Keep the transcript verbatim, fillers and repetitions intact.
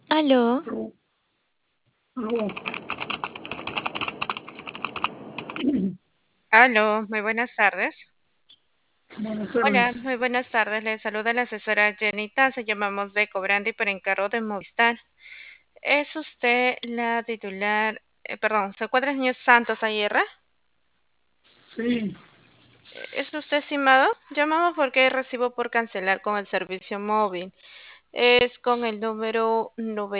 Aló, Aló, aló. aló, muy buenas tardes. Buenas Hola, tardes. muy buenas tardes. Le saluda la asesora Jenita. Se llamamos de Cobrandi por encargo de Movistar. ¿Es usted la titular? Eh, perdón, ¿se encuentra el señor Santos Aguirre? Sí, Eh, ¿Es usted estimado? Llamamos porque recibo por cancelar con el servicio móvil. Es con el número